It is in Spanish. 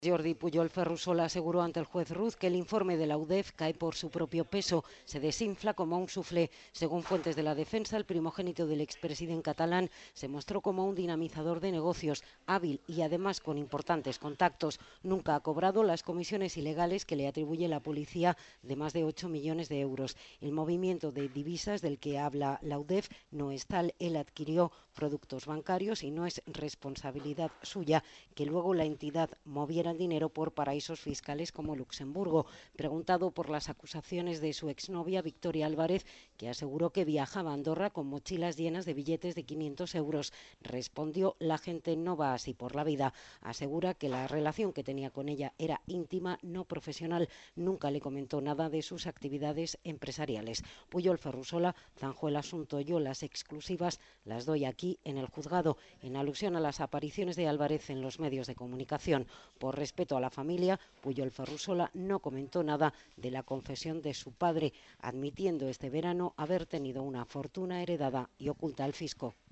Jordi Pujol Ferrusola aseguró ante el juez Ruz que el informe de la UDEF cae por su propio peso, se desinfla como un suflé. Según fuentes de la defensa, el primogénito del expresidente catalán se mostró como un dinamizador de negocios, hábil y además con importantes contactos. Nunca ha cobrado las comisiones ilegales que le atribuye la policía de más de 8 millones de euros. El movimiento de divisas del que habla la UDEF no es tal. Él adquirió productos bancarios y no es responsabilidad suya que luego la entidad moviera dinero por paraísos fiscales como Luxemburgo. Preguntado por las acusaciones de su exnovia Victoria Álvarez, que aseguró que viajaba a Andorra con mochilas llenas de billetes de 500 euros, respondió: la gente no va así por la vida. Asegura que la relación que tenía con ella era íntima, no profesional. Nunca le comentó nada de sus actividades empresariales. Pujol Ferrusola zanjó el asunto: yo las exclusivas las doy aquí en el juzgado, en alusión a las apariciones de Álvarez en los medios de comunicación. Por respeto a la familia, Pujol Ferrusola no comentó nada de la confesión de su padre, admitiendo este verano haber tenido una fortuna heredada y oculta al fisco.